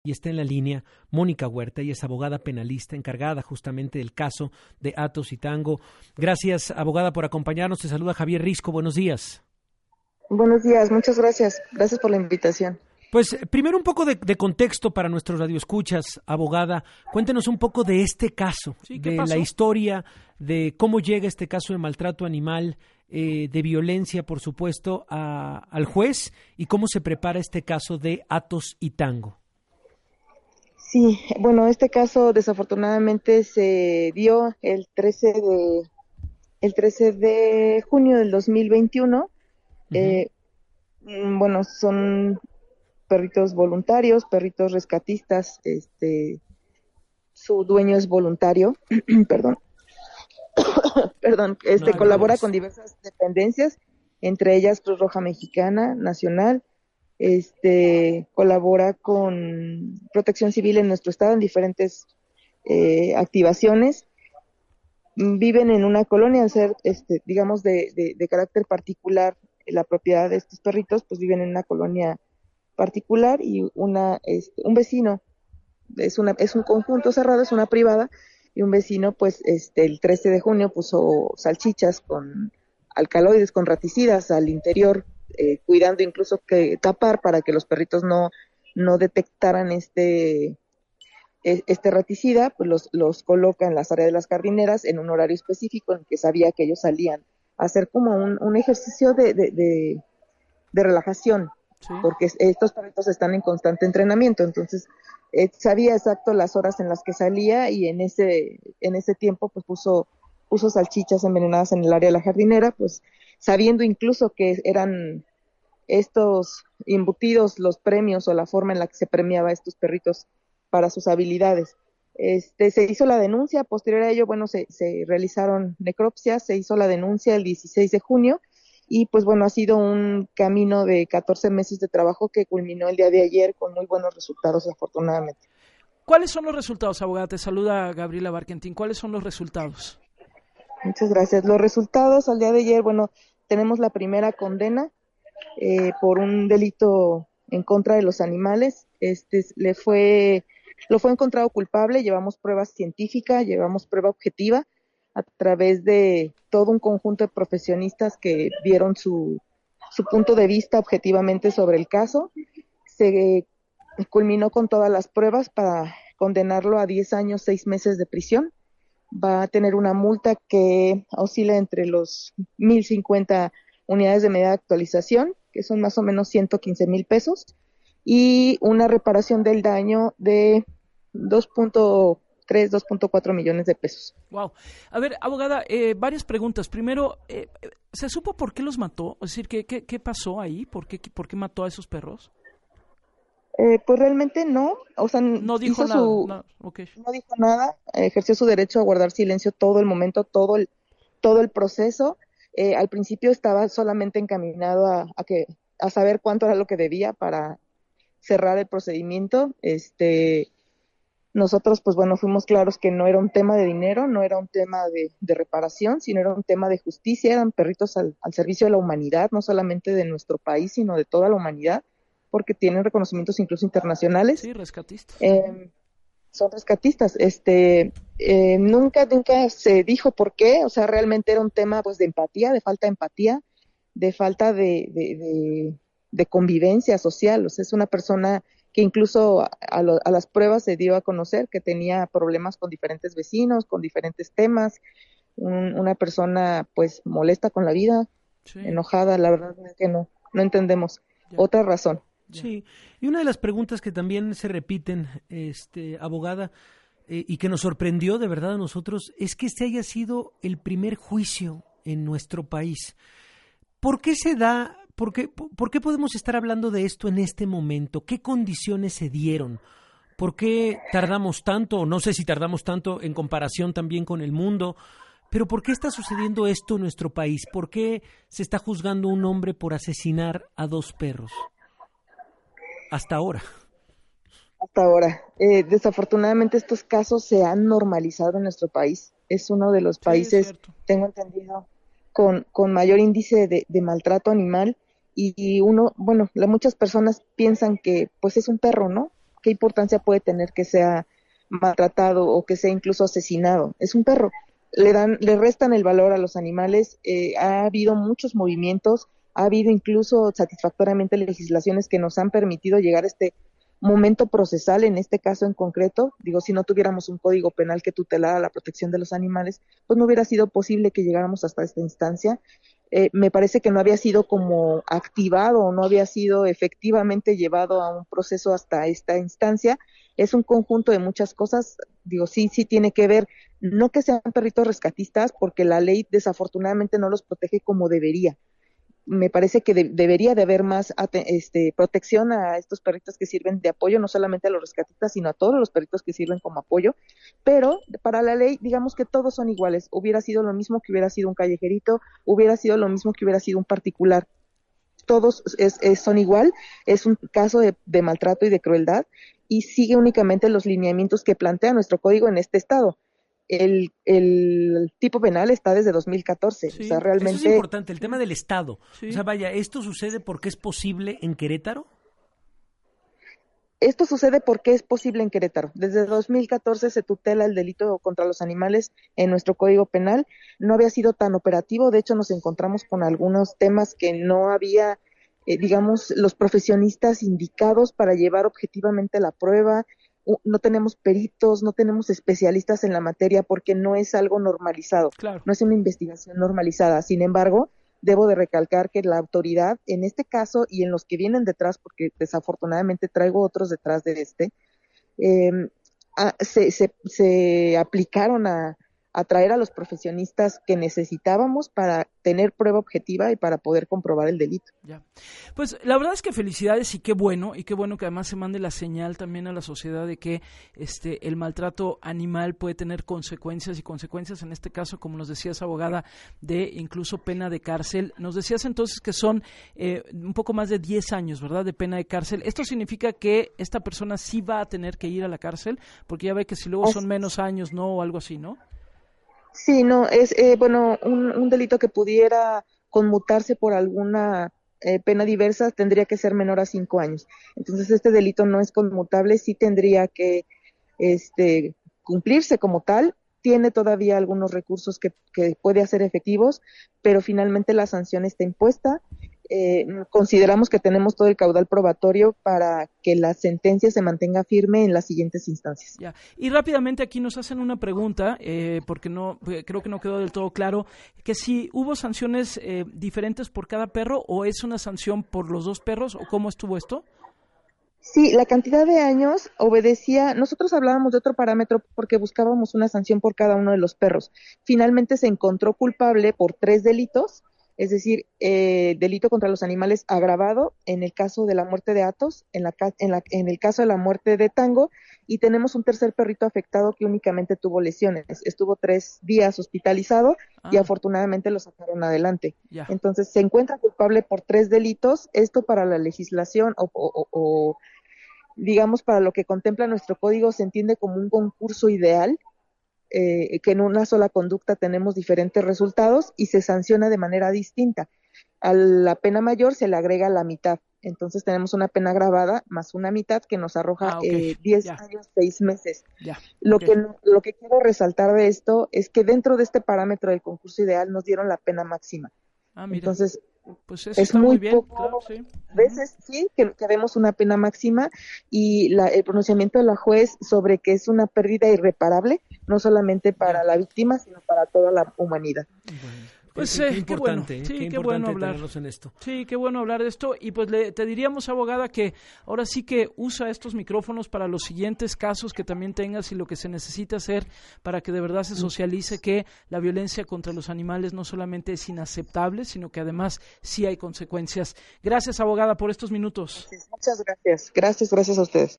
Y está en la línea Mónica Huerta, ella es abogada penalista encargada justamente del caso de Athos y Tango. Gracias, abogada, por acompañarnos. Te saluda Javier Risco. Buenos días. Buenos días, muchas gracias. Gracias por la invitación. Pues primero un poco de contexto para nuestros radioescuchas, abogada. Cuéntenos un poco de este caso, de la historia, de cómo llega este caso de maltrato animal, de violencia, por supuesto, al juez, y cómo se prepara este caso de Athos y Tango. Sí, bueno, este caso desafortunadamente se dio el 13 de junio del 2021. Bueno, son perritos voluntarios, perritos rescatistas, su dueño es voluntario, perdón, colabora con diversas dependencias, entre ellas Cruz Roja Mexicana, Nacional. Colabora con Protección Civil en nuestro estado en diferentes activaciones. Viven en una colonia, al ser, digamos, de carácter particular, la propiedad de estos perritos, pues viven en una colonia particular y un vecino, es un conjunto cerrado, es una privada, y un vecino, pues, el 13 de junio puso salchichas con alcaloides, con raticidas al interior, cuidando incluso que tapar para que los perritos no detectaran este raticida, pues los coloca en las áreas de las jardineras en un horario específico en el que sabía que ellos salían a hacer como un ejercicio de relajación, sí, porque estos perritos están en constante entrenamiento, entonces sabía exacto las horas en las que salía, y en ese tiempo pues puso salchichas envenenadas en el área de la jardinera, pues sabiendo incluso que eran estos embutidos los premios o la forma en la que se premiaba a estos perritos para sus habilidades. Se hizo la denuncia, posterior a ello, bueno, se realizaron necropsias, se hizo la denuncia el 16 de junio, y pues bueno, ha sido un camino de 14 meses de trabajo que culminó el día de ayer con muy buenos resultados, afortunadamente. ¿Cuáles son los resultados, abogada? Te saluda Gabriela Barquentín. ¿Cuáles son los resultados? Muchas gracias. Los resultados al día de ayer, bueno, tenemos la primera condena por un delito en contra de los animales. Lo fue encontrado culpable, llevamos prueba científica, llevamos prueba objetiva a través de todo un conjunto de profesionistas que dieron su punto de vista objetivamente sobre el caso. Se culminó con todas las pruebas para condenarlo a 10 años, 6 meses de prisión. Va a tener una multa que oscila entre los 1,050 unidades de medida de actualización, que son más o menos 115,000 pesos, y una reparación del daño de 2.4 millones de pesos. Wow. A ver, abogada, varias preguntas. Primero, ¿se supo por qué los mató? Es decir, ¿qué pasó ahí? ¿Por qué mató a esos perros? Pues realmente no, o sea, no dijo nada. No dijo nada, ejerció su derecho a guardar silencio todo el momento, todo el proceso. Al principio estaba solamente encaminado a saber cuánto era lo que debía para cerrar el procedimiento. Nosotros, pues bueno, fuimos claros que no era un tema de dinero, no era un tema de reparación, sino era un tema de justicia. Eran perritos al servicio de la humanidad, no solamente de nuestro país, sino de toda la humanidad, porque tienen reconocimientos incluso internacionales. Sí, rescatistas. Son rescatistas. Nunca se dijo por qué, o sea, realmente era un tema pues de empatía, de falta de empatía, de falta de convivencia social. O sea, es una persona que incluso a las pruebas se dio a conocer que tenía problemas con diferentes vecinos, con diferentes temas, una persona pues molesta con la vida, sí, enojada. La verdad es que no entendemos otra razón. Sí, y una de las preguntas que también se repiten, abogada, y que nos sorprendió de verdad a nosotros, es que este haya sido el primer juicio en nuestro país. ¿Por qué se da? ¿Por qué podemos estar hablando de esto en este momento? ¿Qué condiciones se dieron? ¿Por qué tardamos tanto? No sé si tardamos tanto en comparación también con el mundo, pero ¿por qué está sucediendo esto en nuestro país? ¿Por qué se está juzgando a un hombre por asesinar a 2 perros? Hasta ahora. Desafortunadamente estos casos se han normalizado en nuestro país. Es uno de los países, tengo entendido, con mayor índice de maltrato animal, y muchas personas piensan que pues es un perro, ¿no? qué importancia puede tener que sea maltratado o que sea incluso asesinado. Es un perro. Le restan el valor a los animales. Ha habido muchos movimientos, ha habido incluso satisfactoriamente legislaciones que nos han permitido llegar a este momento procesal, en este caso en concreto. Digo, si no tuviéramos un código penal que tutelara la protección de los animales, pues no hubiera sido posible que llegáramos hasta esta instancia. Me parece que no había sido como activado o no había sido efectivamente llevado a un proceso hasta esta instancia. Es un conjunto de muchas cosas. Digo, sí tiene que ver, no que sean perritos rescatistas, porque la ley desafortunadamente no los protege como debería. Me parece que debería de haber más protección a estos perritos que sirven de apoyo, no solamente a los rescatistas, sino a todos los perritos que sirven como apoyo, pero para la ley, digamos que todos son iguales. Hubiera sido lo mismo que hubiera sido un callejerito, hubiera sido lo mismo que hubiera sido un particular. Todos son igual, es un caso de maltrato y de crueldad, y sigue únicamente los lineamientos que plantea nuestro código en este estado. El tipo penal está desde 2014. Sí, o sea, realmente... eso es importante, el tema del Estado. Sí. O sea, vaya, ¿esto sucede porque es posible en Querétaro? Esto sucede porque es posible en Querétaro. Desde 2014 se tutela el delito contra los animales en nuestro Código Penal. No había sido tan operativo. De hecho, nos encontramos con algunos temas que no había, digamos, los profesionistas indicados para llevar objetivamente la prueba. No tenemos peritos, no tenemos especialistas en la materia porque no es algo normalizado. Claro. No es una investigación normalizada. Sin embargo, debo de recalcar que la autoridad, en este caso y en los que vienen detrás, porque desafortunadamente traigo otros detrás de se aplicaron a traer a los profesionistas que necesitábamos para tener prueba objetiva y para poder comprobar el delito. Ya. Pues la verdad es que felicidades y qué bueno que además se mande la señal también a la sociedad de que el maltrato animal puede tener consecuencias y consecuencias, en este caso, como nos decías, abogada, de incluso pena de cárcel. Nos decías entonces que son un poco más de 10 años, ¿verdad?, de pena de cárcel. ¿Esto significa que esta persona sí va a tener que ir a la cárcel? Porque ya ve que si luego son menos años, ¿no?, o algo así, ¿no? Sí, no, es un delito que pudiera conmutarse por alguna pena diversa tendría que ser menor a 5 años. Entonces, este delito no es conmutable, sí tendría que cumplirse como tal. Tiene todavía algunos recursos que puede hacer efectivos, pero finalmente la sanción está impuesta. Consideramos que tenemos todo el caudal probatorio para que la sentencia se mantenga firme en las siguientes instancias. Ya. Y rápidamente aquí nos hacen una pregunta, porque creo que no quedó del todo claro, que si hubo sanciones diferentes por cada perro o es una sanción por los dos perros, o cómo estuvo esto. Sí, la cantidad de años obedecía, nosotros hablábamos de otro parámetro porque buscábamos una sanción por cada uno de los perros. Finalmente se encontró culpable por 3 delitos, es decir, delito contra los animales agravado en el caso de la muerte de Athos, en el caso de la muerte de Tango, y tenemos un tercer perrito afectado que únicamente tuvo lesiones. Estuvo 3 días hospitalizado y afortunadamente lo sacaron adelante. Ya. Entonces se encuentra culpable por 3 delitos. Esto para la legislación o digamos para lo que contempla nuestro código se entiende como un concurso ideal, que en una sola conducta tenemos diferentes resultados y se sanciona de manera distinta. A la pena mayor se le agrega la mitad. Entonces tenemos una pena agravada más una mitad que nos arroja 10 años, 6 meses. Ya. Lo que quiero resaltar de esto es que dentro de este parámetro del concurso ideal nos dieron la pena máxima. Mira. Entonces, pues eso es está muy bien, poco, claro, sí. veces sí que vemos una pena máxima y el pronunciamiento de la juez sobre que es una pérdida irreparable, no solamente para la víctima, sino para toda la humanidad. Bueno, pues qué importante, bueno. Sí, qué qué importante bueno hablar tenerlos en esto. Sí, qué bueno hablar de esto. Y pues te diríamos, abogada, que ahora sí que usa estos micrófonos para los siguientes casos que también tengas y lo que se necesita hacer para que de verdad se socialice que la violencia contra los animales no solamente es inaceptable, sino que además sí hay consecuencias. Gracias, abogada, por estos minutos. Muchas gracias. Gracias a ustedes.